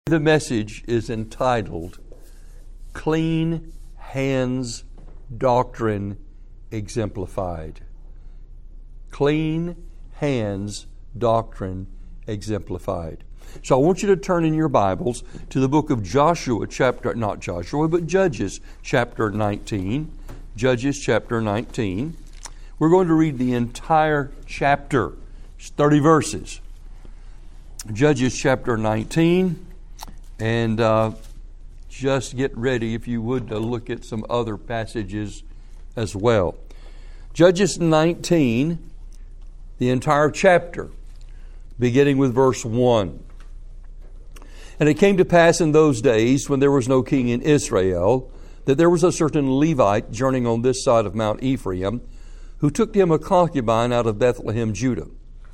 The message is entitled, Clean Hands Doctrine Exemplified. Clean Hands Doctrine Exemplified. So I want you to turn in your Bibles to the book of Judges chapter 19. Judges chapter 19. We're going to read the entire chapter. It's 30 verses. Judges chapter 19. And just get ready, if you would, to look at some other passages as well. Judges 19, the entire chapter, beginning with verse 1. And it came to pass in those days, when there was no king in Israel, that there was a certain Levite journeying on this side of Mount Ephraim, who took to him a concubine out of Bethlehem, Judah.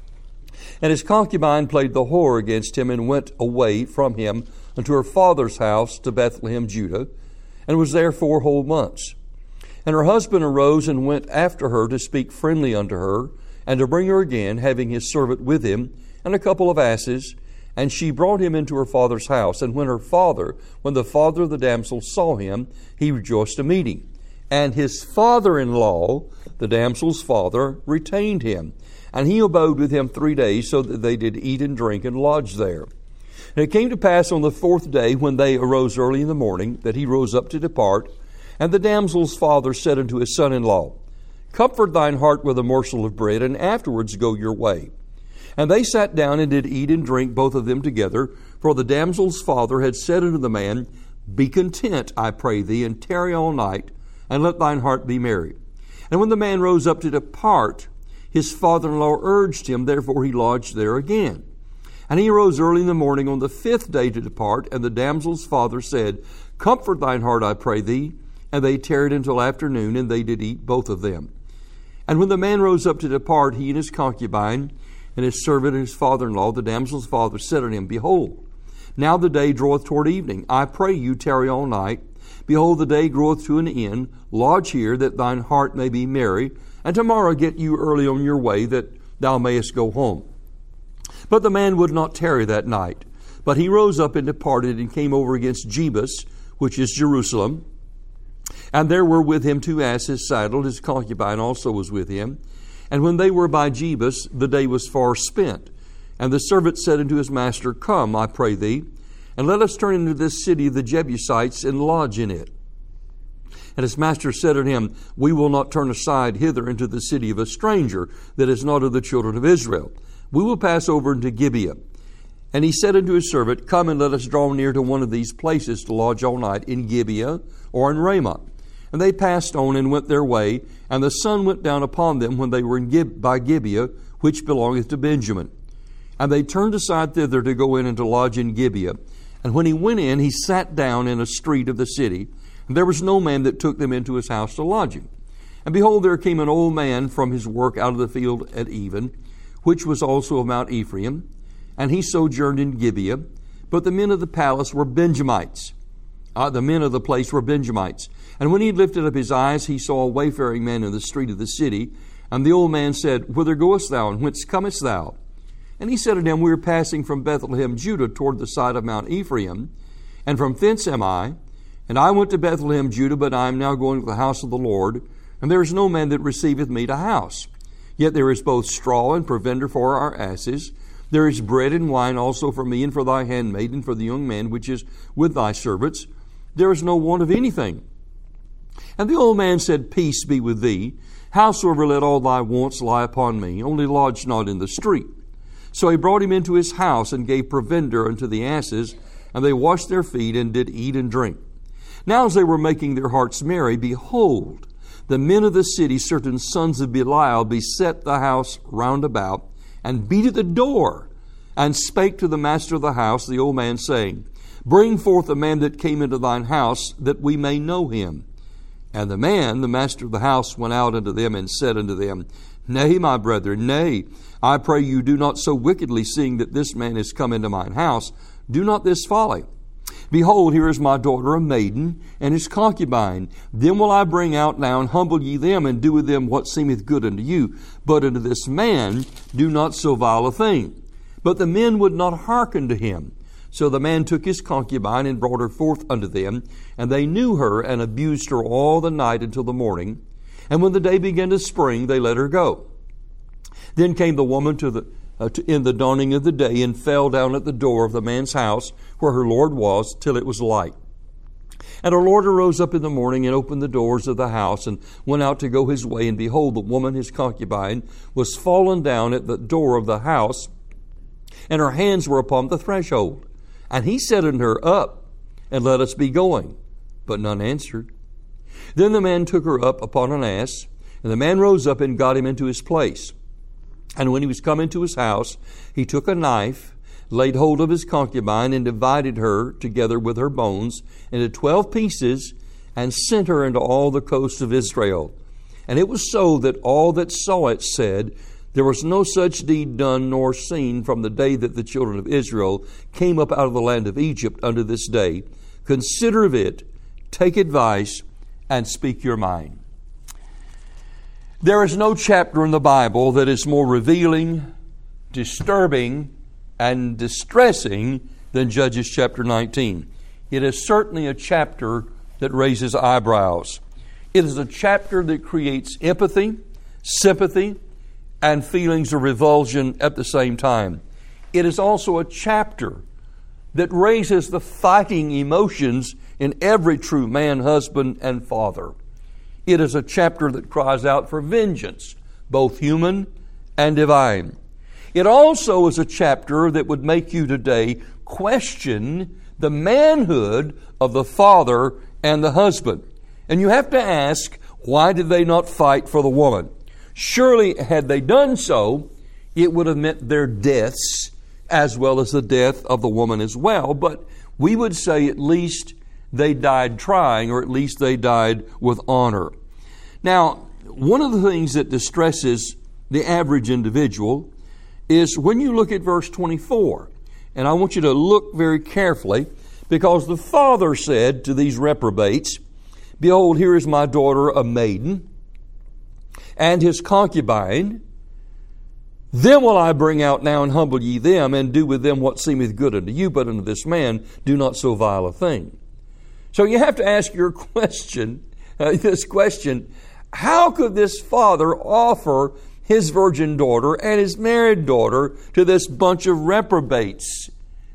And his concubine played the whore against him, and went away from him unto her father's house to Bethlehem, Judah, and was there 4 whole months. And her husband arose and went after her to speak friendly unto her, and to bring her again, having his servant with him, and a couple of asses. And she brought him into her father's house. And when the father of the damsel saw him, he rejoiced to meet him. And his father-in-law, the damsel's father, retained him. And he abode with him 3 days, so that they did eat and drink and lodge there. And it came to pass on the 4th day, when they arose early in the morning, that he rose up to depart. And the damsel's father said unto his son-in-law, Comfort thine heart with a morsel of bread, and afterwards go your way. And they sat down and did eat and drink, both of them together. For the damsel's father had said unto the man, Be content, I pray thee, and tarry all night, and let thine heart be merry. And when the man rose up to depart, his father-in-law urged him, therefore he lodged there again. And he arose early in the morning on the 5th day to depart, and the damsel's father said, Comfort thine heart, I pray thee. And they tarried until afternoon, and they did eat, both of them. And when the man rose up to depart, he and his concubine, and his servant and his father-in-law, the damsel's father said unto him, Behold, now the day draweth toward evening. I pray you, tarry all night. Behold, the day groweth to an end. Lodge here, that thine heart may be merry. And tomorrow get you early on your way, that thou mayest go home. But the man would not tarry that night. But he rose up and departed, and came over against Jebus, which is Jerusalem. And there were with him 2 asses saddled. His concubine also was with him. And when they were by Jebus, the day was far spent. And the servant said unto his master, Come, I pray thee, and let us turn into this city of the Jebusites, and lodge in it. And his master said unto him, We will not turn aside hither into the city of a stranger, that is not of the children of Israel. We will pass over into Gibeah. And he said unto his servant, Come and let us draw near to one of these places to lodge all night, in Gibeah or in Ramah. And they passed on and went their way, and the sun went down upon them when they were by Gibeah, which belongeth to Benjamin. And they turned aside thither to go in and to lodge in Gibeah. And when he went in, he sat down in a street of the city, and there was no man that took them into his house to lodge him. And behold, there came an old man from his work out of the field at even, which was also of Mount Ephraim, and he sojourned in Gibeah. But the men of the palace were Benjamites. The men of the place were Benjamites. And when he had lifted up his eyes, he saw a wayfaring man in the street of the city. And the old man said, Whither goest thou, and whence comest thou? And he said unto him, We are passing from Bethlehem, Judah, toward the side of Mount Ephraim, and from thence am I. And I went to Bethlehem, Judah, but I am now going to the house of the Lord, and there is no man that receiveth me to house. Yet there is both straw and provender for our asses. There is bread and wine also for me, and for thy handmaid, and for the young man which is with thy servants. There is no want of anything. And the old man said, Peace be with thee. Howsoever, let all thy wants lie upon me, only lodge not in the street. So he brought him into his house, and gave provender unto the asses, and they washed their feet, and did eat and drink. Now as they were making their hearts merry, behold, the men of the city, certain sons of Belial, beset the house round about, and beat at the door, and spake to the master of the house, the old man, saying, Bring forth the man that came into thine house, that we may know him. And the man, the master of the house, went out unto them, and said unto them, Nay, my brethren, nay, I pray you do not so wickedly, seeing that this man is come into mine house. Do not this folly. Behold, here is my daughter a maiden, and his concubine. Then will I bring out now, and humble ye them, and do with them what seemeth good unto you. But unto this man do not so vile a thing. But the men would not hearken to him. So the man took his concubine and brought her forth unto them, and they knew her and abused her all the night until the morning. And when the day began to spring, they let her go. Then came the woman in the dawning of the day, and fell down at the door of the man's house where her Lord was, till it was light. And her Lord arose up in the morning and opened the doors of the house and went out to go his way. And behold, the woman, his concubine, was fallen down at the door of the house, and her hands were upon the threshold. And he said unto her, Up, and let us be going. But none answered. Then the man took her up upon an ass, and the man rose up and got him into his place. And when he was come into his house, he took a knife, laid hold of his concubine, and divided her together with her bones into 12 pieces, and sent her into all the coasts of Israel. And it was so that all that saw it said, There was no such deed done nor seen from the day that the children of Israel came up out of the land of Egypt unto this day. Consider of it, take advice, and speak your mind. There is no chapter in the Bible that is more revealing, disturbing, and distressing than Judges chapter 19. It is certainly a chapter that raises eyebrows. It is a chapter that creates empathy, sympathy, and feelings of revulsion at the same time. It is also a chapter that raises the fighting emotions in every true man, husband, and father. It is a chapter that cries out for vengeance, both human and divine. It also is a chapter that would make you today question the manhood of the father and the husband. And you have to ask, why did they not fight for the woman? Surely, had they done so, it would have meant their deaths as well as the death of the woman as well. But we would say at least they died trying, or at least they died with honor. Now, one of the things that distresses the average individual is when you look at verse 24. And I want you to look very carefully, because the father said to these reprobates, Behold, here is my daughter, a maiden, and his concubine. Them will I bring out now, and humble ye them, and do with them what seemeth good unto you, but unto this man do not so vile a thing. So you have to ask your question, this question, how could this father offer his virgin daughter and his married daughter to this bunch of reprobates?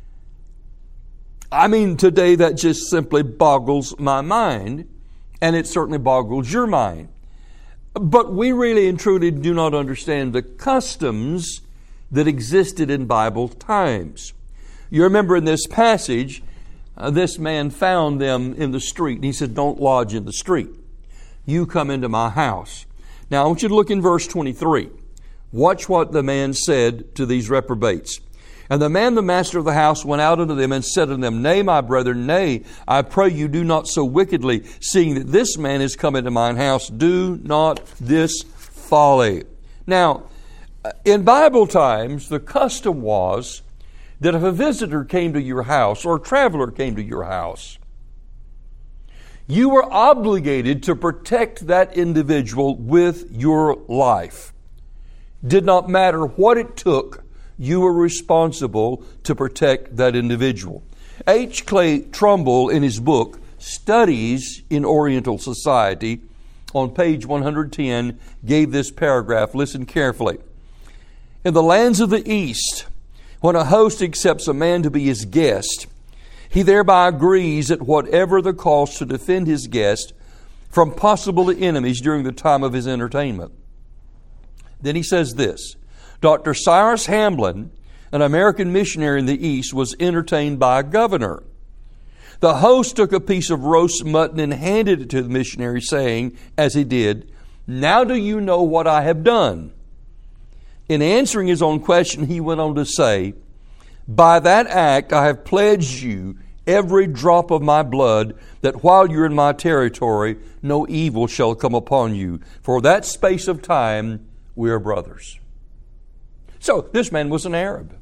I mean, today that just simply boggles my mind, and it certainly boggles your mind. But we really and truly do not understand the customs that existed in Bible times. You remember in this passage, this man found them in the street, and he said, Don't lodge in the street. You come into my house. Now, I want you to look in verse 23. Watch what the man said to these reprobates. And the man, the master of the house, went out unto them and said unto them, Nay, my brethren, nay, I pray you do not so wickedly, seeing that this man is come into mine house. Do not this folly. Now, in Bible times, the custom was that if a visitor came to your house or a traveler came to your house, you were obligated to protect that individual with your life. Did not matter what it took, you were responsible to protect that individual. H. Clay Trumbull, in his book, Studies in Oriental Society, on page 110, gave this paragraph. Listen carefully. In the lands of the East, when a host accepts a man to be his guest, he thereby agrees at whatever the cost to defend his guest from possible enemies during the time of his entertainment. Then he says this, Dr. Cyrus Hamlin, an American missionary in the East, was entertained by a governor. The host took a piece of roast mutton and handed it to the missionary, saying, as he did, Now do you know what I have done? In answering his own question, he went on to say, By that act I have pledged you every drop of my blood, that while you're in my territory, no evil shall come upon you. For that space of time, we are brothers. So this man was an Arab.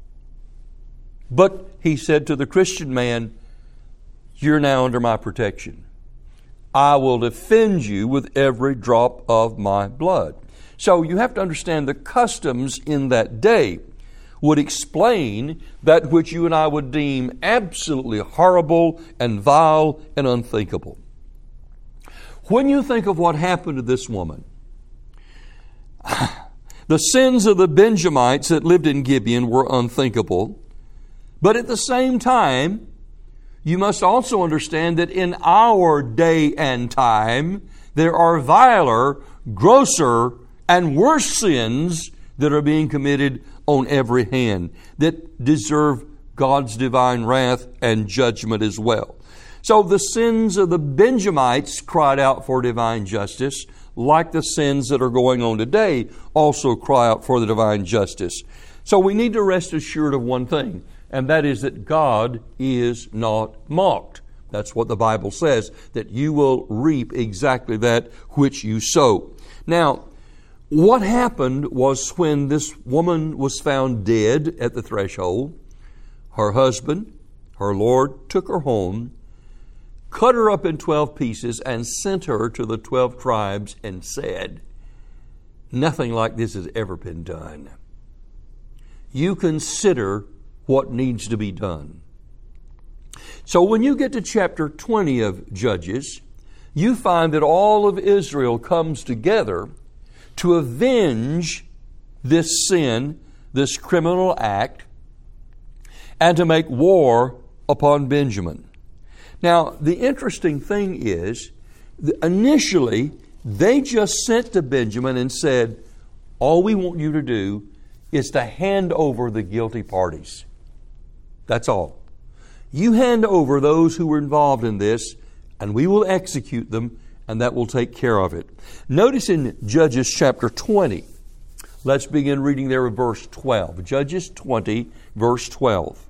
But he said to the Christian man, You're now under my protection. I will defend you with every drop of my blood. So you have to understand the customs in that day. would explain that which you and I would deem absolutely horrible and vile and unthinkable. When you think of what happened to this woman, the sins of the Benjamites that lived in Gibeon were unthinkable. But at the same time, you must also understand that in our day and time, there are viler, grosser, and worse sins that are being committed on every hand that deserve God's divine wrath and judgment as well. So the sins of the Benjamites cried out for divine justice, like the sins that are going on today also cry out for the divine justice. So we need to rest assured of one thing, and that is that God is not mocked. That's what the Bible says, that you will reap exactly that which you sow. Now, what happened was when this woman was found dead at the threshold, her husband, her Lord, took her home, cut her up in 12 pieces, and sent her to the 12 tribes and said, nothing like this has ever been done. You consider what needs to be done. So when you get to chapter 20 of Judges, you find that all of Israel comes together to avenge this sin, this criminal act, and to make war upon Benjamin. Now, the interesting thing is, initially, they just sent to Benjamin and said, all we want you to do is to hand over the guilty parties. That's all. You hand over those who were involved in this, and we will execute them, and that will take care of it. Notice in Judges chapter 20, let's begin reading there at verse 12. Judges 20, verse 12.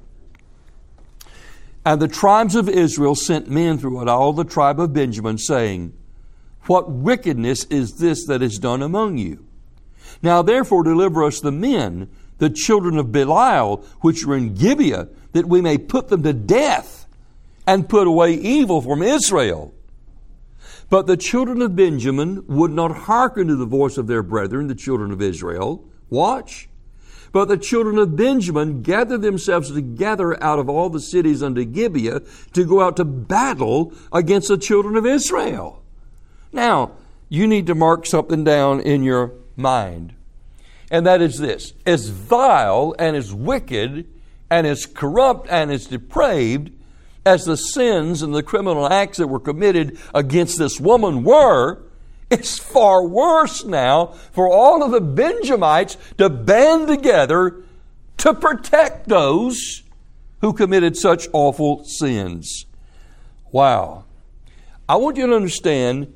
And the tribes of Israel sent men throughout all the tribe of Benjamin, saying, what wickedness is this that is done among you? Now therefore deliver us the men, the children of Belial, which are in Gibeah, that we may put them to death and put away evil from Israel. But the children of Benjamin would not hearken to the voice of their brethren, the children of Israel. Watch. But the children of Benjamin gathered themselves together out of all the cities unto Gibeah to go out to battle against the children of Israel. Now, you need to mark something down in your mind. And that is this. As vile and as wicked and as corrupt and as depraved as the sins and the criminal acts that were committed against this woman were, it's far worse now for all of the Benjamites to band together to protect those who committed such awful sins. Wow. I want you to understand,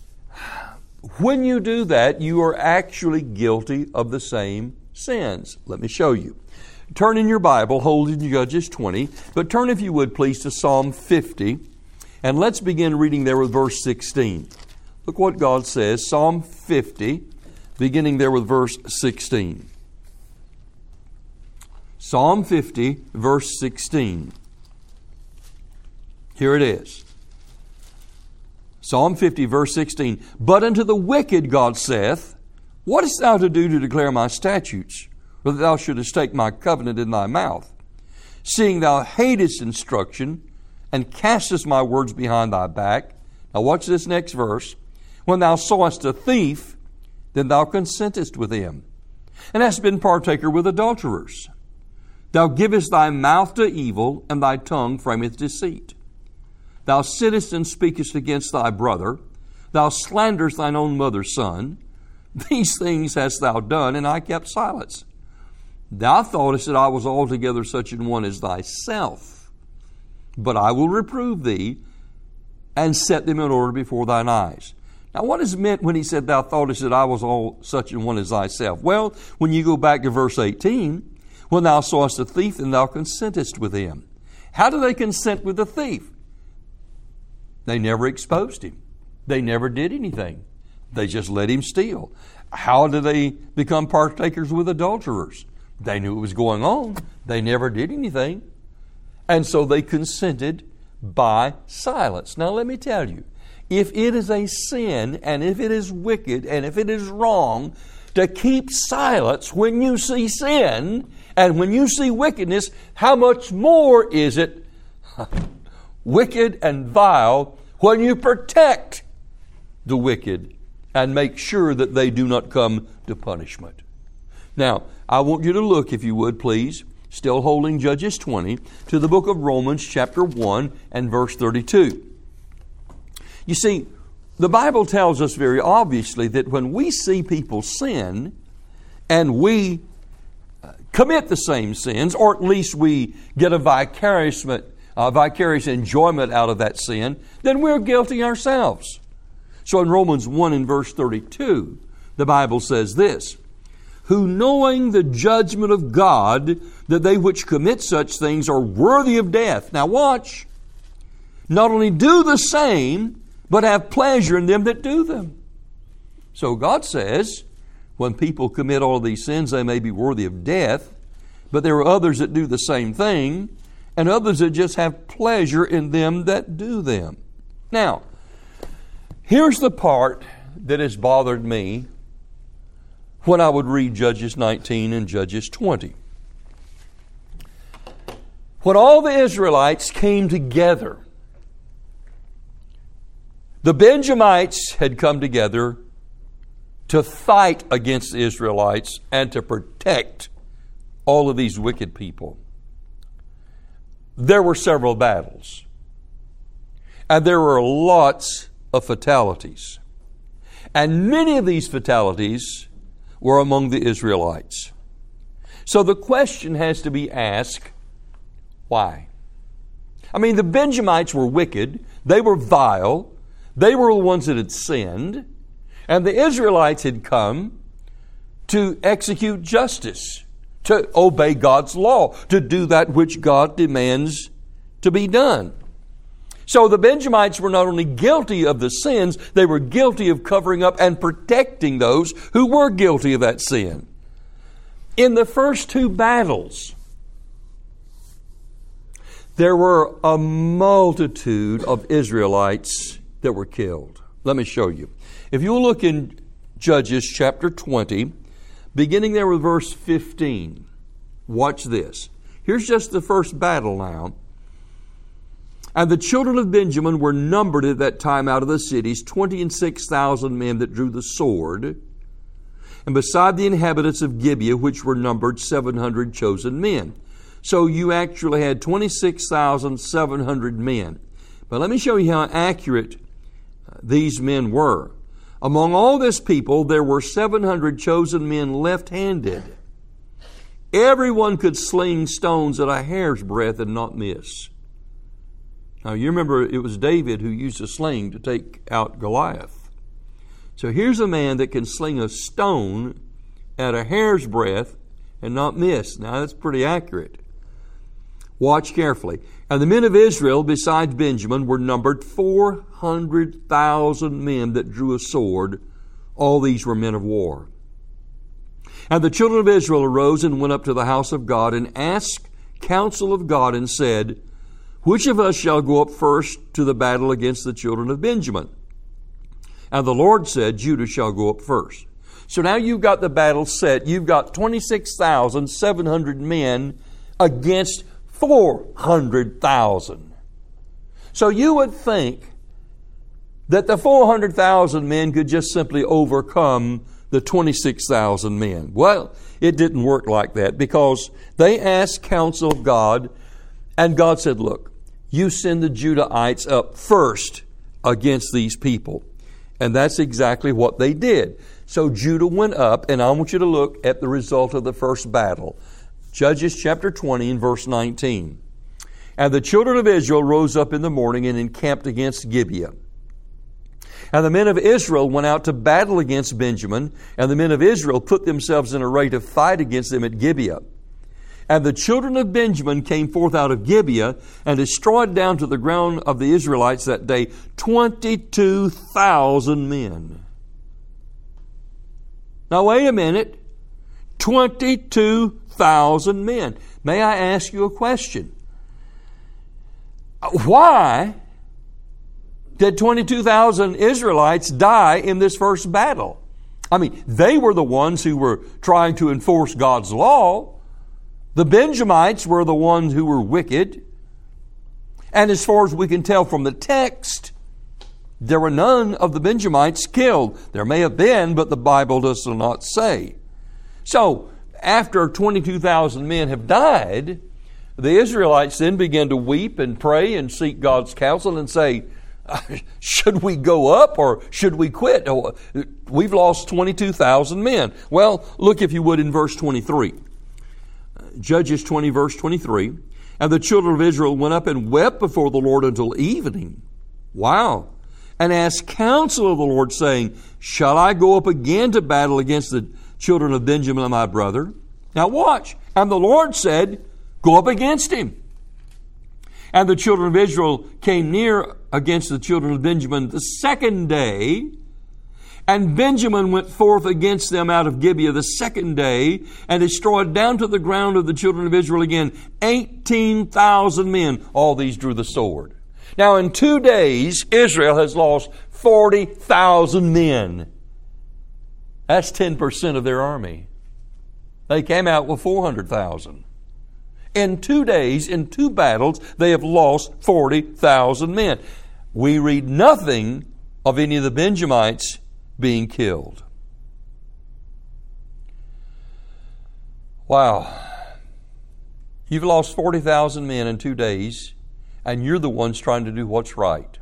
when you do that, you are actually guilty of the same sins. Let me show you. Turn in your Bible, hold in Judges 20, but turn, if you would, please, to Psalm 50, and let's begin reading there with verse 16. Look what God says, Psalm 50, beginning there with verse 16. Psalm 50, verse 16. Here it is. Psalm 50, verse 16. But unto the wicked God saith, what hast thou to do to declare my statutes, or that thou shouldest take my covenant in thy mouth? Seeing thou hatest instruction, and castest my words behind thy back. Now watch this next verse. When thou sawest a thief, then thou consentest with him, and hast been partaker with adulterers. Thou givest thy mouth to evil, and thy tongue frameth deceit. Thou sittest and speakest against thy brother. Thou slanderest thine own mother's son. These things hast thou done, and I kept silence. Thou thoughtest that I was altogether such an one as thyself. But I will reprove thee, and set them in order before thine eyes. Now, what is meant when he said, thou thoughtest that I was all such an one as thyself? Well, when you go back to verse 18, when thou sawest a thief, then thou consentest with him. How do they consent with the thief? They never exposed him. They never did anything. They just let him steal. How do they become partakers with adulterers? They knew it was going on. They never did anything. And so they consented by silence. Now let me tell you, if it is a sin, and if it is wicked, and if it is wrong to keep silence when you see sin, And when you see wickedness, how much more is it wicked and vile when you protect the wicked and make sure that they do not come to punishment. Now, I want you to look, if you would, please, still holding Judges 20, to the book of Romans chapter 1 and verse 32. You see, the Bible tells us very obviously that when we see people sin and we commit the same sins, or at least we get a vicarious enjoyment out of that sin, then we're guilty ourselves. So in Romans 1 and verse 32, the Bible says this, who knowing the judgment of God, that they which commit such things are worthy of death. Now watch. Not only do the same, but have pleasure in them that do them. So God says, when people commit all of these sins, they may be worthy of death, but there are others that do the same thing, and others that just have pleasure in them that do them. Now, here's the part that has bothered me when I would read Judges 19 and Judges 20. When all the Israelites came together, the Benjamites had come together to fight against the Israelites and to protect all of these wicked people. There were several battles, and there were lots of fatalities. And many of these fatalities were among the Israelites. So the question has to be asked, why? I mean, the Benjamites were wicked, they were vile, they were the ones that had sinned, and the Israelites had come to execute justice, to obey God's law, to do that which God demands to be done. So the Benjamites were not only guilty of the sins, they were guilty of covering up and protecting those who were guilty of that sin. In the first two battles, there were a multitude of Israelites that were killed. Let me show you. If you will look in Judges chapter 20, beginning there with verse 15, watch this. Here's just the first battle now. And the children of Benjamin were numbered at that time out of the cities, 26,000 men that drew the sword. And beside the inhabitants of Gibeah, which were numbered 700 chosen men. So you actually had 26,700 men. But let me show you how accurate these men were. Among all this people, there were 700 chosen men left-handed. Everyone could sling stones at a hair's breadth and not miss. Now, you remember it was David who used a sling to take out Goliath. So here's a man that can sling a stone at a hair's breadth and not miss. Now, that's pretty accurate. Watch carefully. And the men of Israel, besides Benjamin, were numbered 400,000 men that drew a sword. All these were men of war. And the children of Israel arose and went up to the house of God and asked counsel of God and said, which of us shall go up first to the battle against the children of Benjamin? And the Lord said, Judah shall go up first. So now you've got the battle set. You've got 26,700 men against 400,000. So you would think that the 400,000 men could just simply overcome the 26,000 men. Well, it didn't work like that because they asked counsel of God, and God said, look, you send the Judahites up first against these people. And that's exactly what they did. So Judah went up, and I want you to look at the result of the first battle. Judges chapter 20 and verse 19. And the children of Israel rose up in the morning and encamped against Gibeah. And the men of Israel went out to battle against Benjamin, and the men of Israel put themselves in array to fight against them at Gibeah. And the children of Benjamin came forth out of Gibeah and destroyed down to the ground of the Israelites that day 22,000 men. Now wait a minute. 22,000 men. May I ask you a question? Why did 22,000 Israelites die in this first battle? I mean, they were the ones who were trying to enforce God's law. The Benjamites were the ones who were wicked. And as far as we can tell from the text, there were none of the Benjamites killed. There may have been, but the Bible does not say. So, after 22,000 men have died, the Israelites then began to weep and pray and seek God's counsel and say, should we go up or should we quit? We've lost 22,000 men. Well, look if you would in verse 23. Judges 20, verse 23. And the children of Israel went up and wept before the Lord until evening. Wow. And asked counsel of the Lord, saying, shall I go up again to battle against the children of Benjamin, my brother? Now watch. And the Lord said, go up against him. And the children of Israel came near against the children of Benjamin the second day. And Benjamin went forth against them out of Gibeah the second day, and destroyed down to the ground of the children of Israel again 18,000 men. All these drew the sword. Now in 2 days, Israel has lost 40,000 men. That's 10% of their army. They came out with 400,000. In 2 days, in 2 battles, they have lost 40,000 men. We read nothing of any of the Benjamites being killed. Wow. You've lost 40,000 men in 2 days, and you're the ones trying to do what's right.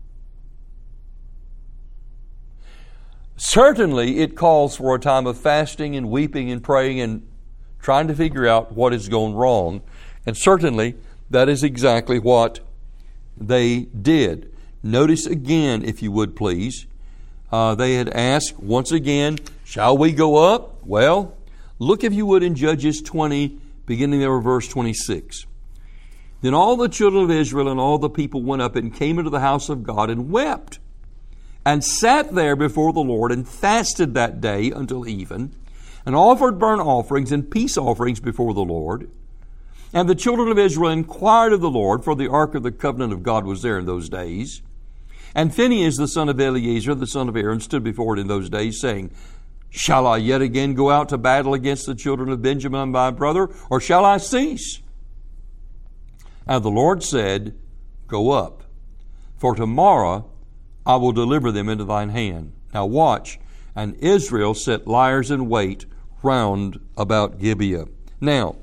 Certainly, it calls for a time of fasting and weeping and praying and trying to figure out what has gone wrong. And certainly, that is exactly what they did. Notice again, if you would please, they had asked once again, shall we go up? Well, look if you would in Judges 20, beginning there with verse 26. Then all the children of Israel and all the people went up and came into the house of God and wept, and sat there before the Lord and fasted that day until even, and offered burnt offerings and peace offerings before the Lord. And the children of Israel inquired of the Lord, for the ark of the covenant of God was there in those days. And Phinehas, the son of Eleazar, the son of Aaron, stood before it in those days, saying, shall I yet again go out to battle against the children of Benjamin, my brother, or shall I cease? And the Lord said, go up, for tomorrow I will deliver them into thine hand. Now watch. And Israel set liers in wait round about Gibeah. Now,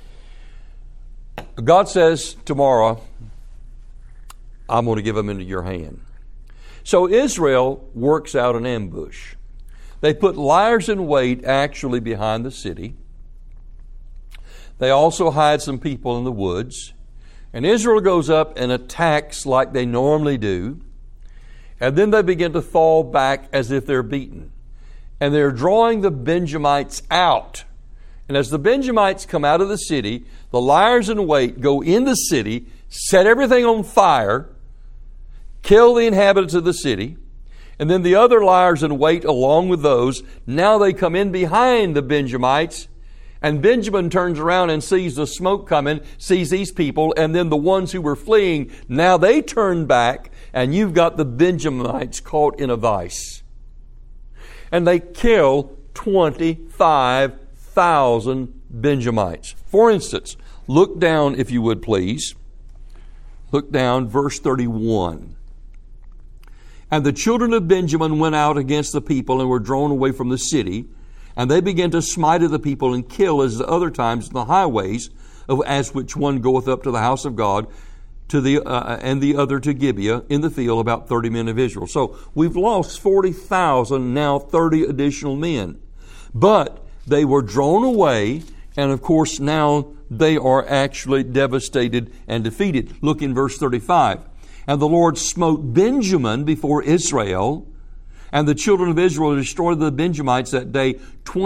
God says tomorrow, I'm going to give them into your hand. So Israel works out an ambush. They put liers in wait actually behind the city. They also hide some people in the woods. And Israel goes up and attacks like they normally do. And then they begin to fall back as if they're beaten. And they're drawing the Benjamites out. And as the Benjamites come out of the city, the liers in wait go in the city, set everything on fire, kill the inhabitants of the city, and then the other liers in wait along with those, now they come in behind the Benjamites, and Benjamin turns around and sees the smoke coming, sees these people, and then the ones who were fleeing, now they turn back, and you've got the Benjamites caught in a vice. And they kill 25,000 Benjamites. For instance, look down, if you would please. Look down, verse 31. And the children of Benjamin went out against the people and were drawn away from the city. And they began to smite of the people and kill as the other times in the highways, as which one goeth up to the house of God, to the and the other to Gibeah in the field, about 30 men of Israel. So we've lost 40,000, now 30 additional men. But they were drawn away, and of course now they are actually devastated and defeated. Look in verse 35. And the Lord smote Benjamin before Israel, and the children of Israel destroyed the Benjamites that day,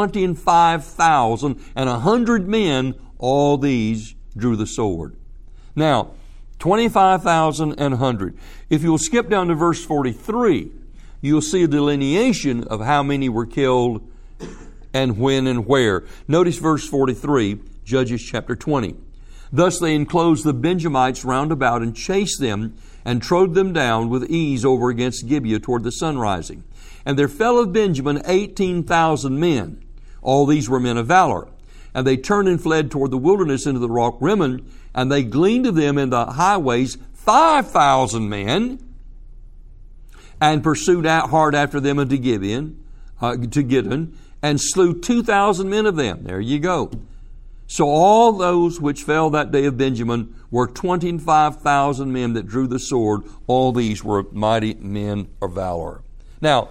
25,100 men, all these drew the sword. Now, 25,100. If you'll skip down to verse 43, you'll see a delineation of how many were killed and when and where. Notice verse 43, Judges chapter 20. Thus they enclosed the Benjamites round about and chased them and trode them down with ease over against Gibeah toward the sunrising. And there fell of Benjamin 18,000 men. All these were men of valor. And they turned and fled toward the wilderness into the rock Rimmon, and they gleaned of them in the highways 5,000 men, and pursued out hard after them unto Gideon, and slew 2,000 men of them. There you go. So all those which fell that day of Benjamin were 25,000 men that drew the sword. All these were mighty men of valor. Now,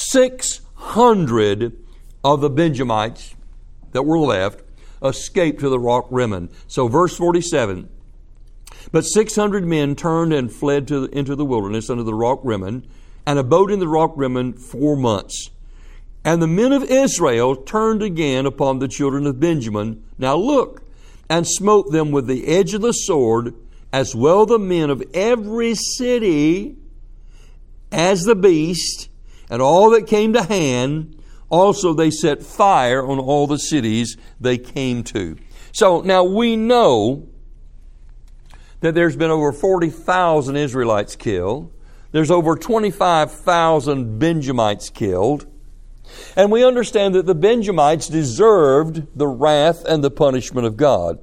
600 of the Benjamites that were left escaped to the rock Rimmon. So verse 47, but 600 men turned and fled into the wilderness under the rock Rimmon, and abode in the rock Rimmon 4 months. And the men of Israel turned again upon the children of Benjamin. Now look, and smote them with the edge of the sword, as well the men of every city as the beast, and all that came to hand. Also they set fire on all the cities they came to. So now we know that there's been over 40,000 Israelites killed. There's over 25,000 Benjamites killed. And we understand that the Benjamites deserved the wrath and the punishment of God.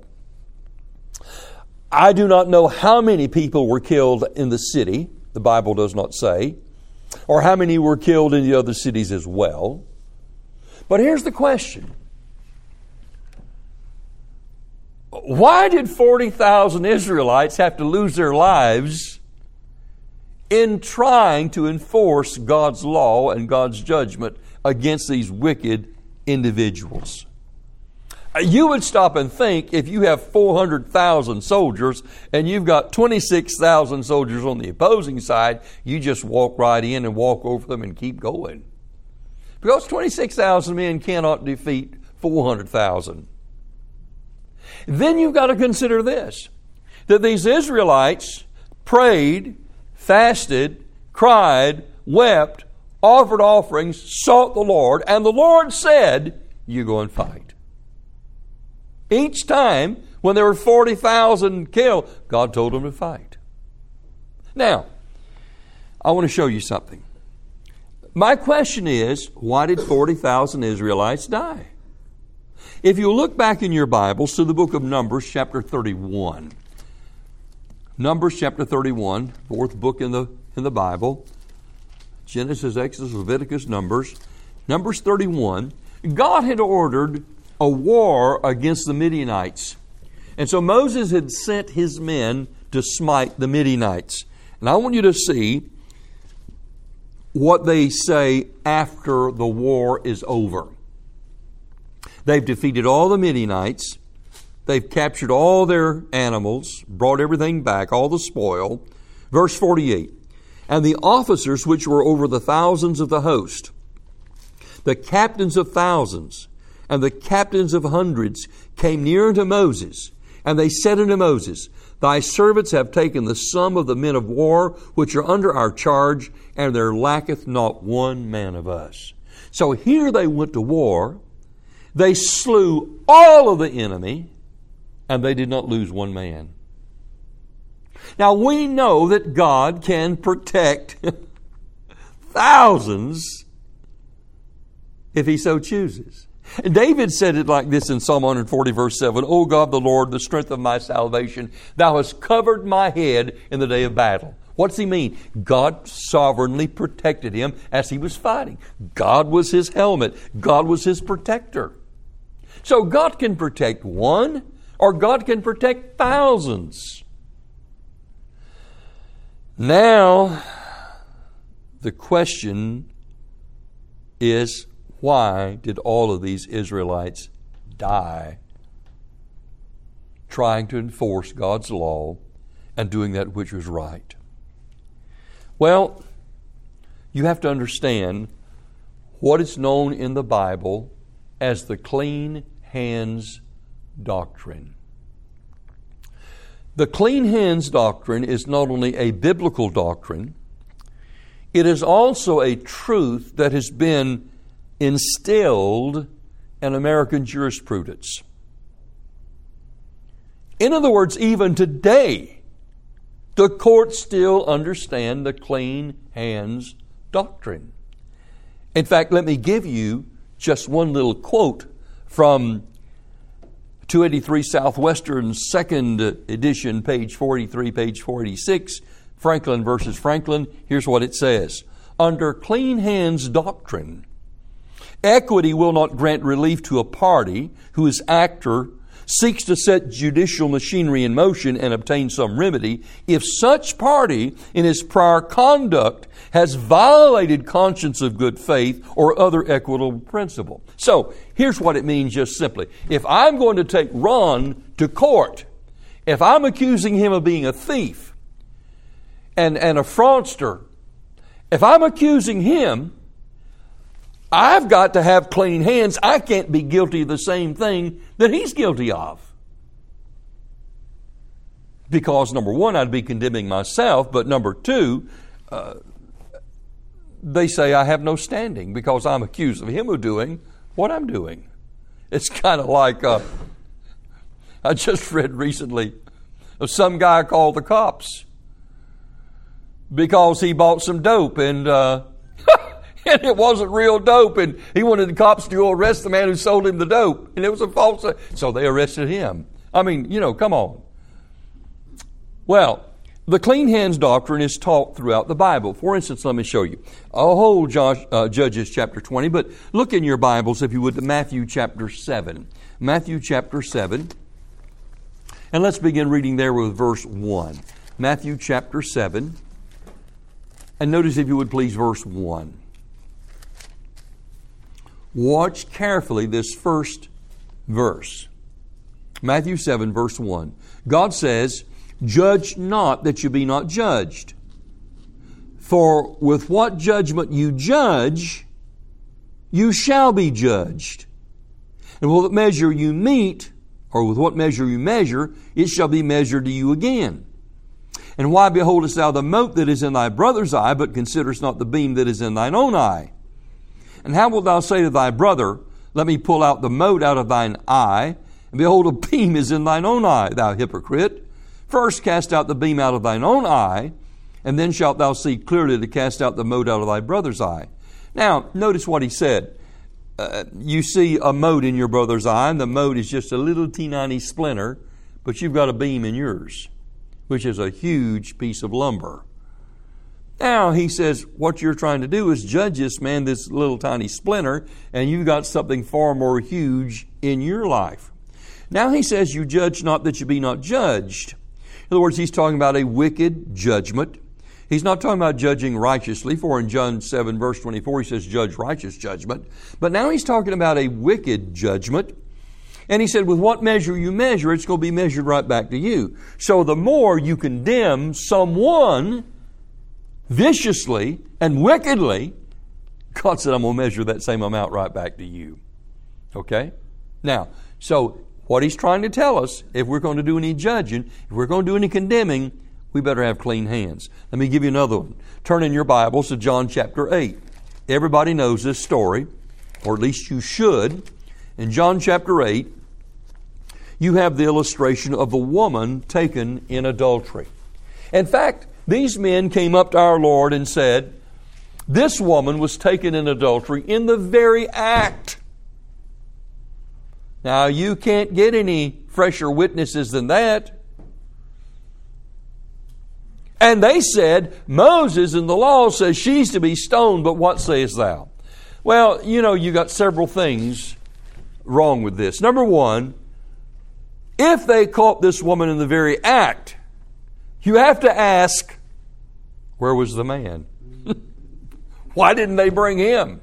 I do not know how many people were killed in the city, the Bible does not say, or how many were killed in the other cities as well. But here's the question. Why did 40,000 Israelites have to lose their lives in trying to enforce God's law and God's judgment against these wicked individuals? You would stop and think, if you have 400,000 soldiers and you've got 26,000 soldiers on the opposing side, you just walk right in and walk over them and keep going. Because 26,000 men cannot defeat 400,000. Then you've got to consider this, that these Israelites prayed, fasted, cried, wept, offered offerings, sought the Lord, and the Lord said, you go and fight. Each time when there were 40,000 killed, God told them to fight. Now, I want to show you something. My question is, why did 40,000 Israelites die? If you look back in your Bibles to the book of Numbers, chapter 31. Numbers, chapter 31, fourth book in the Bible. Genesis, Exodus, Leviticus, Numbers. Numbers 31. God had ordered a war against the Midianites. And so Moses had sent his men to smite the Midianites. And I want you to see what they say after the war is over. They've defeated all the Midianites. They've captured all their animals, brought everything back, all the spoil. Verse 48. And the officers which were over the thousands of the host, the captains of thousands, and the captains of hundreds came near unto Moses. And they said unto Moses, Thy servants have taken the sum of the men of war which are under our charge, and there lacketh not one man of us. So here they went to war. They slew all of the enemy, and they did not lose one man. Now we know that God can protect thousands if He so chooses. David said it like this in Psalm 140, verse 7. O God the Lord, the strength of my salvation, Thou hast covered my head in the day of battle. What does he mean? God sovereignly protected him as he was fighting. God was his helmet. God was his protector. So God can protect one, or God can protect thousands. Now, the question is, why did all of these Israelites die trying to enforce God's law and doing that which was right? Well, you have to understand what is known in the Bible as the clean hands doctrine. The clean hands doctrine is not only a biblical doctrine, it is also a truth that has been instilled in American jurisprudence. In other words, even today, the courts still understand the clean hands doctrine. In fact, let me give you just one little quote from 283 Southwestern, second edition, page 43, page 486, Franklin versus Franklin. Here's what it says. Under clean hands doctrine, equity will not grant relief to a party whose actor seeks to set judicial machinery in motion and obtain some remedy if such party in his prior conduct has violated conscience of good faith or other equitable principle. So, here's what it means just simply. If I'm going to take Ron to court, if I'm accusing him of being a thief and a fraudster, if I'm accusing him, I've got to have clean hands. I can't be guilty of the same thing that he's guilty of. Because, number one, I'd be condemning myself, but number two, they say I have no standing because I'm accused of him of doing what I'm doing. It's kind of like, I just read recently of some guy called the cops because he bought some dope and and it wasn't real dope, and he wanted the cops to go arrest the man who sold him the dope, and it was a false. So they arrested him. I mean, come on. Well, the clean hands doctrine is taught throughout the Bible. For instance, let me show you. I'll hold Judges chapter 20, but look in your Bibles, if you would, to Matthew chapter 7. Matthew chapter 7. And let's begin reading there with verse 1. Matthew chapter 7. And notice, if you would please, verse 1. Watch carefully this first verse. Matthew 7, verse 1. God says, "Judge not that you be not judged. For with what judgment you judge, you shall be judged. And with what measure you mete, or with what measure you measure, it shall be measured to you again. And why beholdest thou the mote that is in thy brother's eye, but considerest not the beam that is in thine own eye? And how wilt thou say to thy brother, Let me pull out the mote out of thine eye, and behold, a beam is in thine own eye, thou hypocrite? First cast out the beam out of thine own eye, and then shalt thou see clearly to cast out the mote out of thy brother's eye." Now, notice what he said. You see a mote in your brother's eye, and the mote is just a little teeny splinter, but you've got a beam in yours, which is a huge piece of lumber. Now, he says, what you're trying to do is judge this man, this little tiny splinter, and you've got something far more huge in your life. Now, he says, you judge not that you be not judged. In other words, he's talking about a wicked judgment. He's not talking about judging righteously, for in John 7, verse 24, he says, judge righteous judgment. But now he's talking about a wicked judgment. And he said, with what measure you measure, it's going to be measured right back to you. So the more you condemn someone viciously and wickedly, God said, I'm going to measure that same amount right back to you. Okay? Now, so what he's trying to tell us, if we're going to do any judging, if we're going to do any condemning, we better have clean hands. Let me give you another one. Turn in your Bibles to John chapter 8. Everybody knows this story, or at least you should. In John chapter 8, you have the illustration of a woman taken in adultery. In fact, these men came up to our Lord and said, this woman was taken in adultery in the very act. Now, you can't get any fresher witnesses than that. And they said, Moses in the law says she's to be stoned, but what sayest thou? Well, you got several things wrong with this. Number one, if they caught this woman in the very act, you have to ask, where was the man? Why didn't they bring him?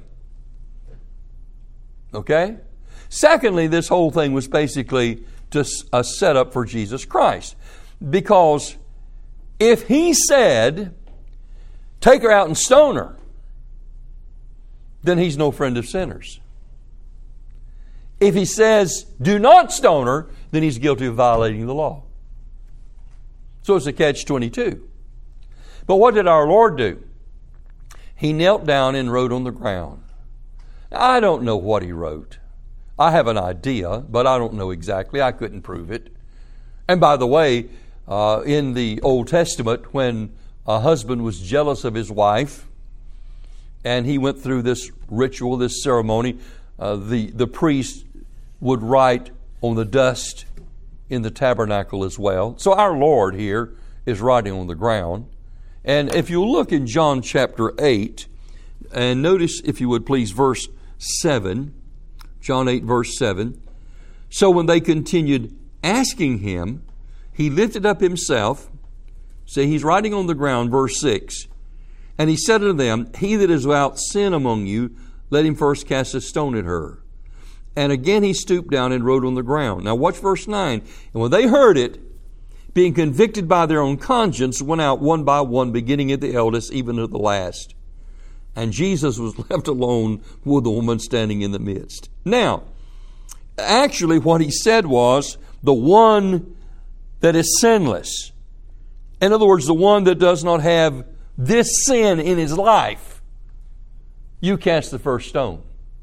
Okay? Secondly, this whole thing was basically just a setup for Jesus Christ. Because if he said, take her out and stone her, then he's no friend of sinners. If he says, do not stone her, then he's guilty of violating the law. So it's a catch-22. But what did our Lord do? He knelt down and wrote on the ground. Now, I don't know what he wrote. I have an idea, but I don't know exactly. I couldn't prove it. And by the way, in the Old Testament, when a husband was jealous of his wife, and he went through this ritual, this ceremony, the priest would write on the dust in the tabernacle as well. So our Lord here is writing on the ground. And if you look in John chapter 8, and notice, if you would please, verse 7, John 8, verse 7. So when they continued asking him, he lifted up himself. See, he's writing on the ground, verse 6. And he said unto them, He that is without sin among you, let him first cast a stone at her. And again he stooped down and wrote on the ground. Now watch verse 9. And when they heard it, being convicted by their own conscience, went out one by one, beginning at the eldest, even to the last. And Jesus was left alone with the woman standing in the midst. Now, actually what he said was, the one that is sinless. In other words, the one that does not have this sin in his life, you cast the first stone.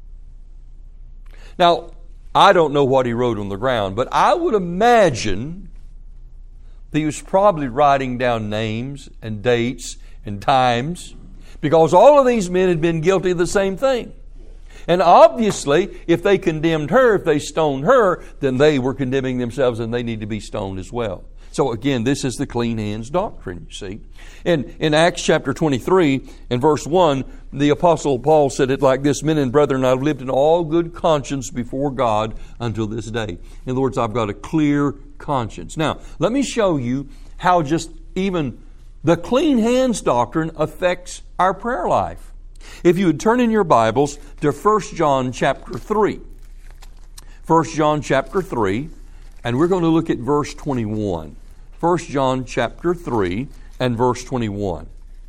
Now, I don't know what he wrote on the ground, but I would imagine that he was probably writing down names and dates and times, because all of these men had been guilty of the same thing. And obviously, if they condemned her, if they stoned her, then they were condemning themselves and they need to be stoned as well. So again, this is the clean hands doctrine, you see. In Acts chapter 23 and verse 1, the Apostle Paul said it like this, Men and brethren, I've lived in all good conscience before God until this day. In other words, I've got a clear conscience. Now, let me show you how just even the clean hands doctrine affects our prayer life. If you would turn in your Bibles to 1 John chapter 3. 1 John chapter 3, and we're going to look at verse 21. 1 John chapter 3 and verse 21.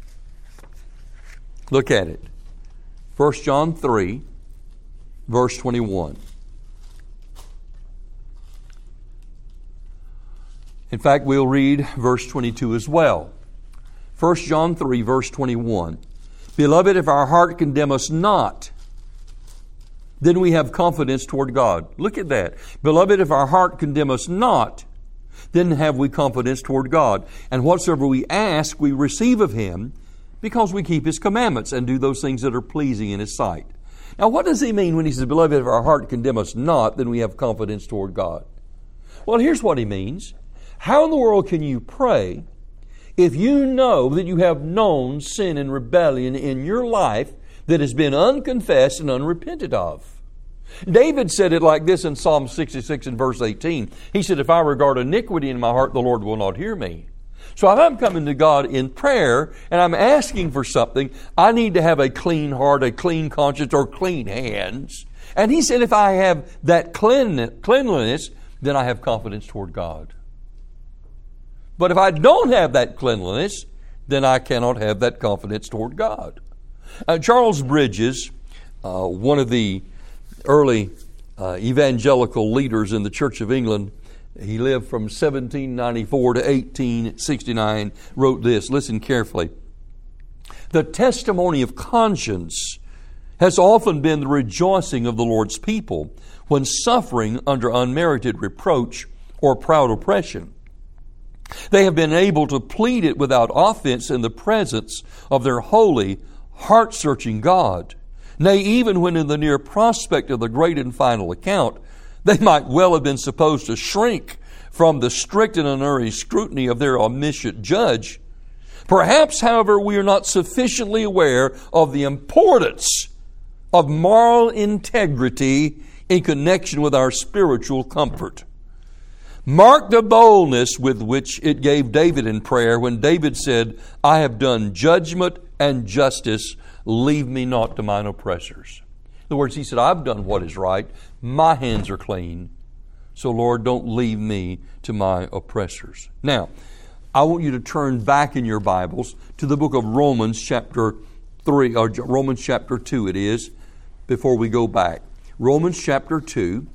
Look at it. 1 John 3, verse 21. In fact, we'll read verse 22 as well. 1 John 3, verse 21. Beloved, if our heart condemn us not, then we have confidence toward God. Look at that. Beloved, if our heart condemn us not, then have we confidence toward God. And whatsoever we ask, we receive of Him, because we keep His commandments and do those things that are pleasing in His sight. Now, what does He mean when He says, Beloved, if our heart condemn us not, then we have confidence toward God? Well, here's what He means. How in the world can you pray if you know that you have known sin and rebellion in your life that has been unconfessed and unrepented of? David said it like this in Psalm 66 and verse 18. He said, If I regard iniquity in my heart, the Lord will not hear me. So if I'm coming to God in prayer and I'm asking for something, I need to have a clean heart, a clean conscience, or clean hands. And He said, if I have that cleanliness, then I have confidence toward God. But if I don't have that cleanliness, then I cannot have that confidence toward God. Charles Bridges, one of the early evangelical leaders in the Church of England, he lived from 1794 to 1869, wrote this. Listen carefully. The testimony of conscience has often been the rejoicing of the Lord's people when suffering under unmerited reproach or proud oppression. They have been able to plead it without offense in the presence of their holy, heart-searching God. Nay, even when in the near prospect of the great and final account, they might well have been supposed to shrink from the strict and unerring scrutiny of their omniscient judge. Perhaps, however, we are not sufficiently aware of the importance of moral integrity in connection with our spiritual comfort. Mark the boldness with which it gave David in prayer when David said, I have done judgment and justice, leave me not to mine oppressors. In other words, he said, I've done what is right, my hands are clean, so Lord, don't leave me to my oppressors. Now, I want you to turn back in your Bibles to the book of Romans chapter 3, or Romans chapter 2 it is, before we go back. Romans chapter 2.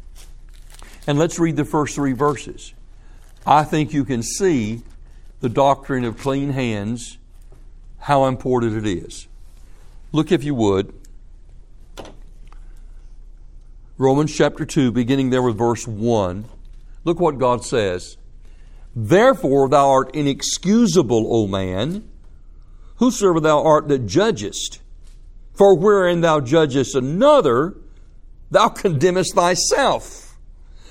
And let's read the first 3 verses. I think you can see the doctrine of clean hands, how important it is. Look, if you would, Romans chapter 2, beginning there with verse 1. Look what God says. Therefore thou art inexcusable, O man, whosoever thou art that judgest. For wherein thou judgest another, thou condemnest thyself.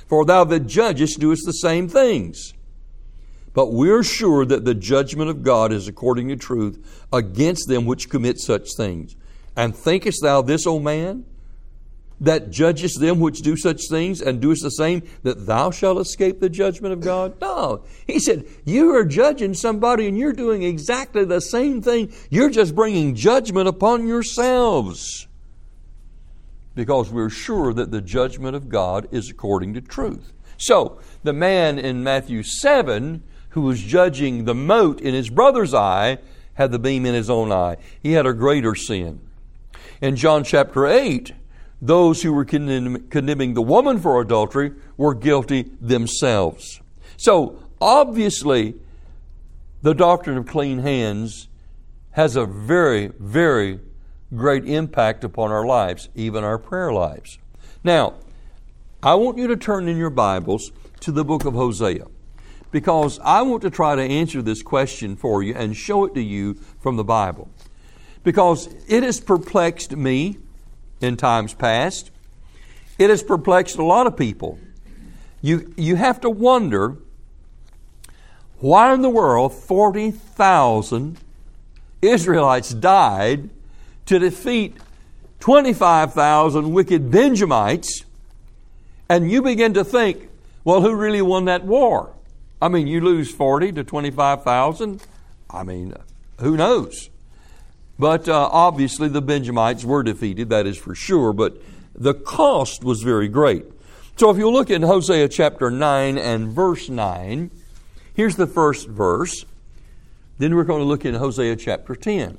For thou that judgest doest the same things. But we're sure that the judgment of God is according to truth against them which commit such things. And thinkest thou this, O man, that judgest them which do such things and doest the same, that thou shalt escape the judgment of God? No. He said, you are judging somebody and you're doing exactly the same thing. You're just bringing judgment upon yourselves. Because we're sure that the judgment of God is according to truth. So, the man in Matthew 7 who was judging the mote in his brother's eye had the beam in his own eye. He had a greater sin. In John chapter 8, those who were condemning the woman for adultery were guilty themselves. So, obviously, the doctrine of clean hands has a very, very great impact upon our lives, even our prayer lives. Now, I want you to turn in your Bibles to the book of Hosea, because I want to try to answer this question for you and show it to you from the Bible. Because it has perplexed me in times past. It has perplexed a lot of people. You have to wonder, why in the world 40,000 Israelites died to defeat 25,000 wicked Benjamites, and you begin to think, well, who really won that war? I mean, you lose 40 to 25,000. I mean, who knows? But obviously the Benjamites were defeated, that is for sure, but the cost was very great. So if you look in Hosea chapter 9 and verse 9, here's the first verse. Then we're going to look in Hosea chapter 10.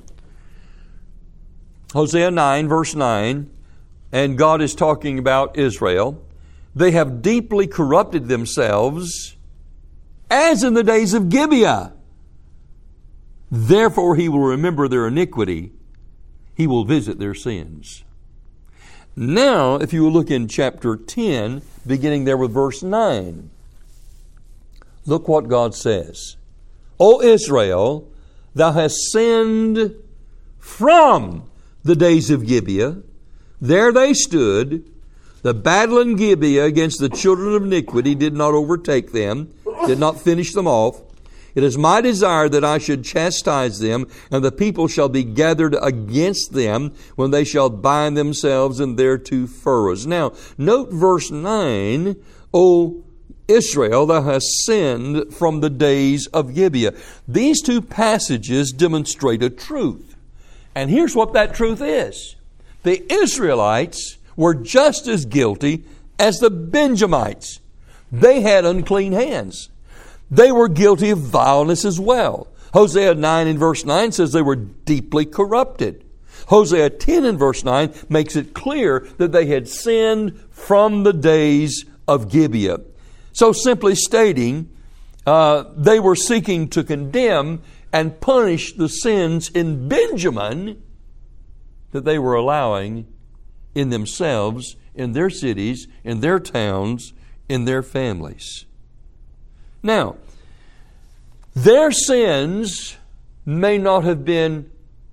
Hosea 9, verse 9, and God is talking about Israel. They have deeply corrupted themselves, as in the days of Gibeah. Therefore He will remember their iniquity. He will visit their sins. Now, if you will look in chapter 10, beginning there with verse 9, look what God says. O Israel, thou hast sinned from the days of Gibeah. There they stood. The battle in Gibeah against the children of iniquity did not overtake them, did not finish them off. It is my desire that I should chastise them, and the people shall be gathered against them when they shall bind themselves in their two furrows. Now, note verse 9, O Israel, thou hast sinned from the days of Gibeah. These two passages demonstrate a truth. And here's what that truth is. The Israelites were just as guilty as the Benjamites. They had unclean hands. They were guilty of vileness as well. Hosea 9 and verse 9 says they were deeply corrupted. Hosea 10 and verse 9 makes it clear that they had sinned from the days of Gibeah. So simply stating, they were seeking to condemn and punish the sins in Benjamin that they were allowing in themselves, in their cities, in their towns, in their families. Now, their sins may not have been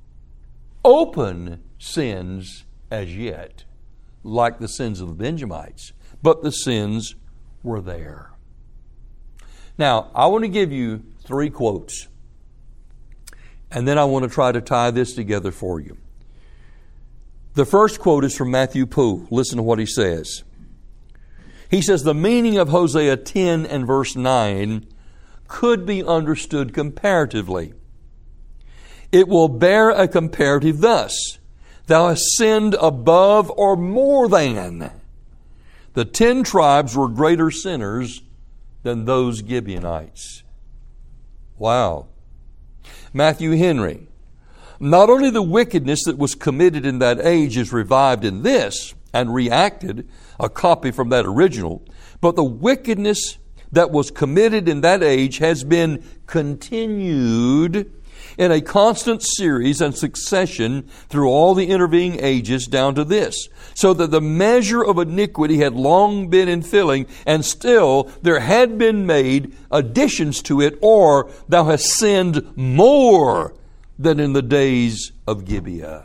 open sins as yet, like the sins of the Benjamites, but the sins were there. Now, I want to give you 3 quotes, and then I want to try to tie this together for you. The first quote is from Matthew Poole. Listen to what he says. He says, the meaning of Hosea 10 and verse 9 could be understood comparatively. It will bear a comparative thus. Thou hast sinned above or more than. The 10 tribes were greater sinners than those Gibeonites. Wow. Matthew Henry. Not only the wickedness that was committed in that age is revived in this and reacted, a copy from that original, but the wickedness that was committed in that age has been continued in a constant series and succession through all the intervening ages down to this, so that the measure of iniquity had long been in filling, and still there had been made additions to it, or thou hast sinned more than in the days of Gibeah.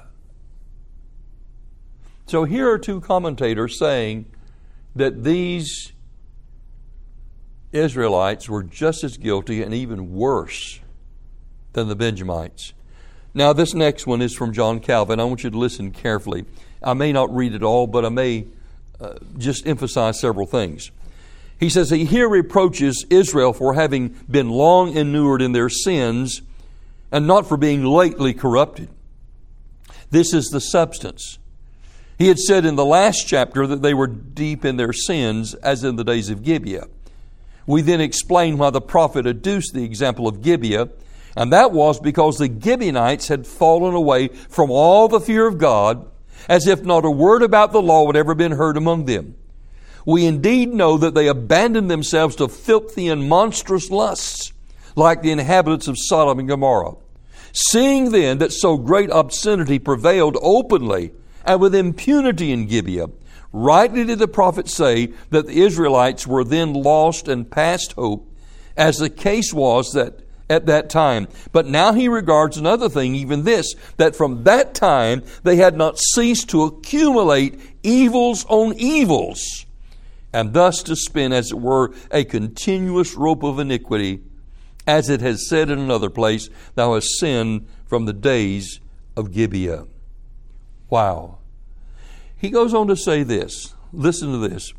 So here are 2 commentators saying that these Israelites were just as guilty and even worse than the Benjamites. Now, this next one is from John Calvin. I want you to listen carefully. I may not read it all, but I may just emphasize several things. He says he here reproaches Israel for having been long inured in their sins and not for being lately corrupted. This is the substance. He had said in the last chapter that they were deep in their sins as in the days of Gibeah. We then explain why the prophet adduced the example of Gibeah, and that was because the Gibeonites had fallen away from all the fear of God, as if not a word about the law had ever been heard among them. We indeed know that they abandoned themselves to filthy and monstrous lusts, like the inhabitants of Sodom and Gomorrah. Seeing then that so great obscenity prevailed openly and with impunity in Gibeah, rightly did the prophet say that the Israelites were then lost and past hope, as the case was that at that time. But now he regards another thing, even this, that from that time they had not ceased to accumulate evils on evils, and thus to spin, as it were, a continuous rope of iniquity, as it has said in another place, thou hast sinned from the days of Gibeah. Wow. He goes on to say this. Listen to this.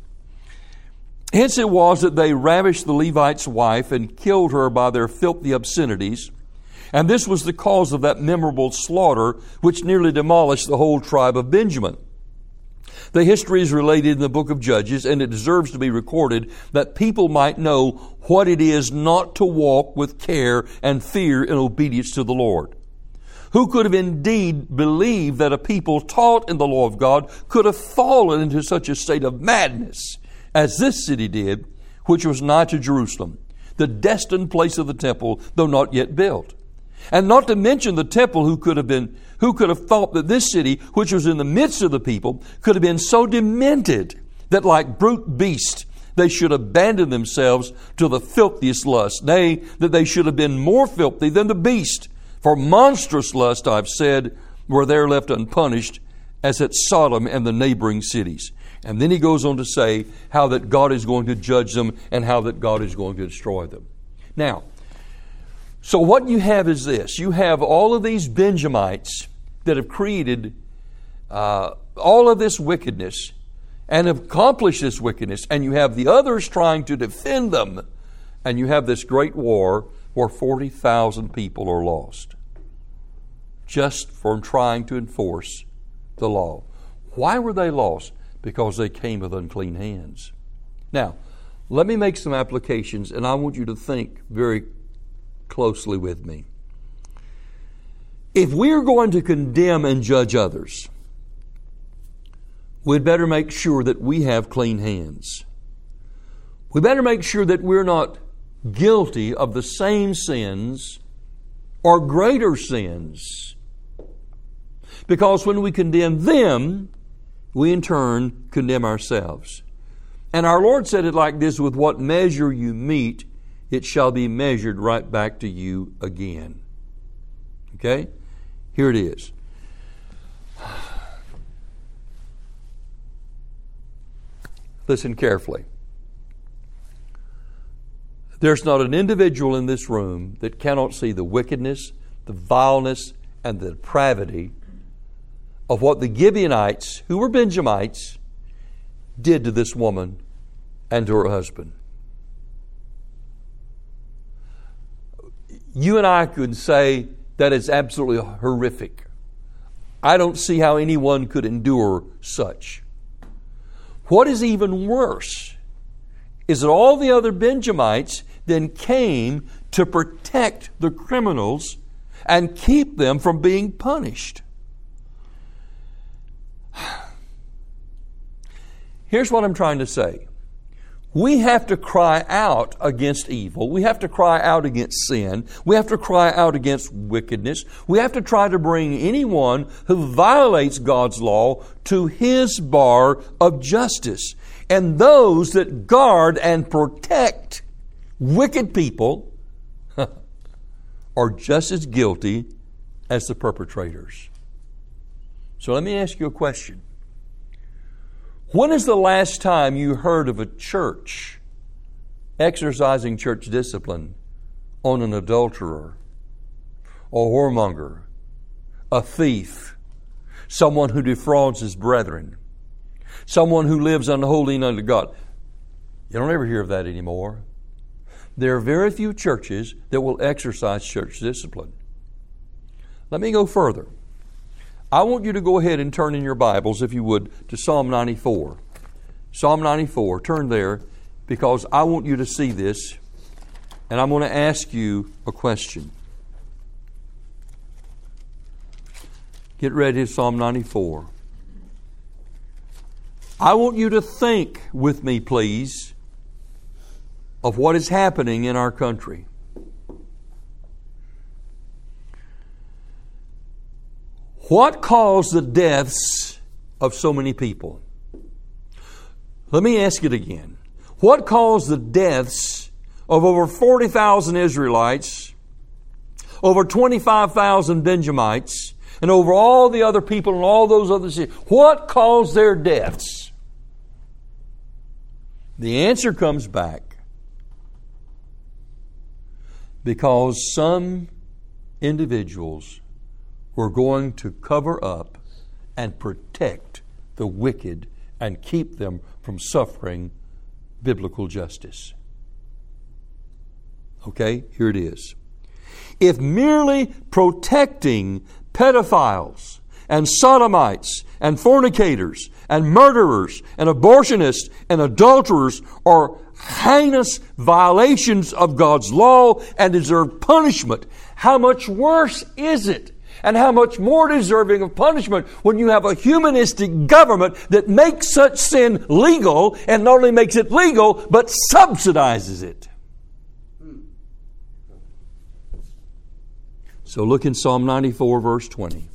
Hence it was that they ravished the Levite's wife and killed her by their filthy obscenities. And this was the cause of that memorable slaughter which nearly demolished the whole tribe of Benjamin. The history is related in the book of Judges, and it deserves to be recorded that people might know what it is not to walk with care and fear in obedience to the Lord. Who could have indeed believed that a people taught in the law of God could have fallen into such a state of madness as this city did, which was nigh to Jerusalem, the destined place of the temple, though not yet built? And not to mention the temple, who could have thought that this city, which was in the midst of the people, could have been so demented that like brute beasts they should abandon themselves to the filthiest lust, nay, that they should have been more filthy than the beast. For monstrous lust, I've said, were there left unpunished, as at Sodom and the neighboring cities. And then he goes on to say how that God is going to judge them and how that God is going to destroy them. Now, so what you have is this. You have all of these Benjamites that have created all of this wickedness and have accomplished this wickedness. And you have the others trying to defend them. And you have this great war where 40,000 people are lost just from trying to enforce the law. Why were they lost? Because they came with unclean hands. Now, let me make some applications, and I want you to think very closely with me. If we're going to condemn and judge others, we'd better make sure that we have clean hands. We better make sure that we're not guilty of the same sins or greater sins. Because when we condemn them, we in turn condemn ourselves. And our Lord said it like this: with what measure you meet, it shall be measured right back to you again. Okay? Here it is. Listen carefully. There's not an individual in this room that cannot see the wickedness, the vileness, and the depravity of what the Gibeonites, who were Benjamites, did to this woman and to her husband. You and I could say that it's absolutely horrific. I don't see how anyone could endure such. What is even worse is that all the other Benjamites then came to protect the criminals and keep them from being punished. Here's what I'm trying to say. We have to cry out against evil. We have to cry out against sin. We have to cry out against wickedness. We have to try to bring anyone who violates God's law to His bar of justice. And those that guard and protect wicked people are just as guilty as the perpetrators. So let me ask you a question. When is the last time you heard of a church exercising church discipline on an adulterer, a whoremonger, a thief, someone who defrauds his brethren, someone who lives unholy unto God. You don't ever hear of that anymore. There are very few churches that will exercise church discipline. Let me go further. I want you to go ahead and turn in your Bibles, if you would, to Psalm 94. Psalm 94, turn there, because I want you to see this, and I'm going to ask you a question. Get ready to Psalm 94. I want you to think with me, please, of what is happening in our country. What caused the deaths of so many people? Let me ask it again. What caused the deaths of over 40,000 Israelites, over 25,000 Benjamites, and over all the other people and all those other cities? What caused their deaths? The answer comes back. Because some individuals were going to cover up and protect the wicked and keep them from suffering biblical justice. Okay, here it is. If merely protecting pedophiles and sodomites and fornicators and murderers and abortionists and adulterers are heinous violations of God's law and deserve punishment, how much worse is it? And how much more deserving of punishment when you have a humanistic government that makes such sin legal, and not only makes it legal, but subsidizes it. So look in Psalm 94, verse 20.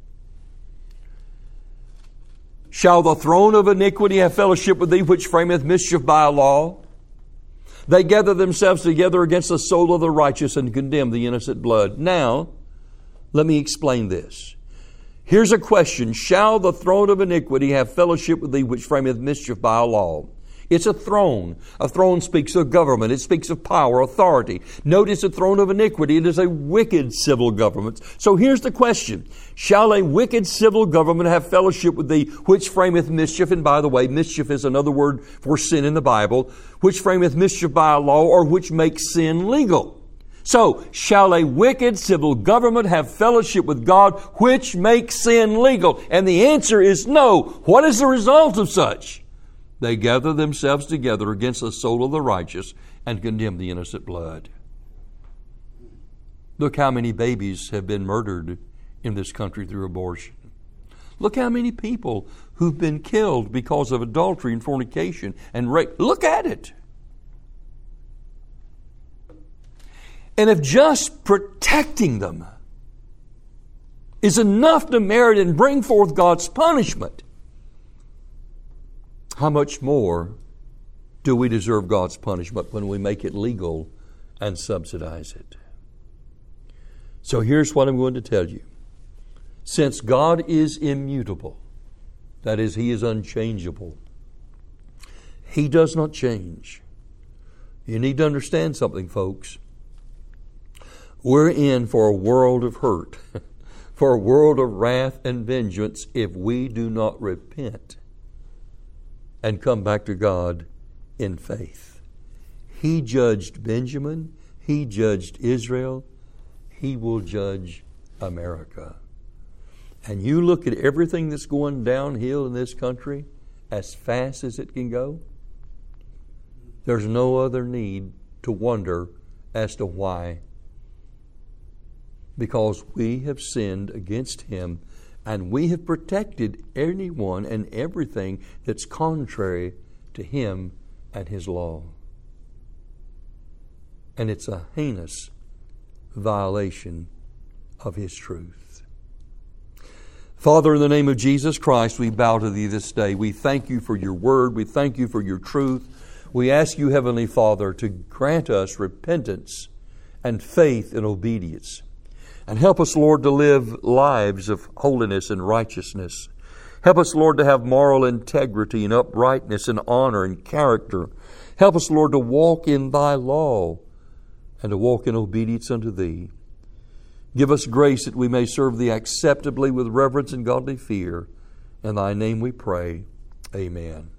Shall the throne of iniquity have fellowship with thee, which frameth mischief by a law? They gather themselves together against the soul of the righteous and condemn the innocent blood. Now, let me explain this. Here's a question. Shall the throne of iniquity have fellowship with thee, which frameth mischief by a law? It's a throne. A throne speaks of government. It speaks of power, authority. Notice a throne of iniquity. It is a wicked civil government. So here's the question. Shall a wicked civil government have fellowship with thee, which frameth mischief? And by the way, mischief is another word for sin in the Bible. Which frameth mischief by a law, or which makes sin legal. So, shall a wicked civil government have fellowship with God, which makes sin legal? And the answer is no. What is the result of such? They gather themselves together against the soul of the righteous and condemn the innocent blood. Look how many babies have been murdered in this country through abortion. Look how many people who've been killed because of adultery and fornication and rape. Look at it. And if just protecting them is enough to merit and bring forth God's punishment, how much more do we deserve God's punishment when we make it legal and subsidize it? So here's what I'm going to tell you. Since God is immutable, that is, He is unchangeable, He does not change. You need to understand something, folks. We're in for a world of hurt, for a world of wrath and vengeance if we do not repent and come back to God in faith. He judged Benjamin. He judged Israel. He will judge America. And you look at everything that's going downhill in this country as fast as it can go, there's no other need to wonder as to why. Because we have sinned against Him, and we have protected anyone and everything that's contrary to Him and His law. And it's a heinous violation of His truth. Father, in the name of Jesus Christ, we bow to Thee this day. We thank You for Your word. We thank You for Your truth. We ask You, Heavenly Father, to grant us repentance and faith and obedience. And help us, Lord, to live lives of holiness and righteousness. Help us, Lord, to have moral integrity and uprightness and honor and character. Help us, Lord, to walk in Thy law and to walk in obedience unto Thee. Give us grace that we may serve Thee acceptably with reverence and godly fear. In Thy name we pray. Amen.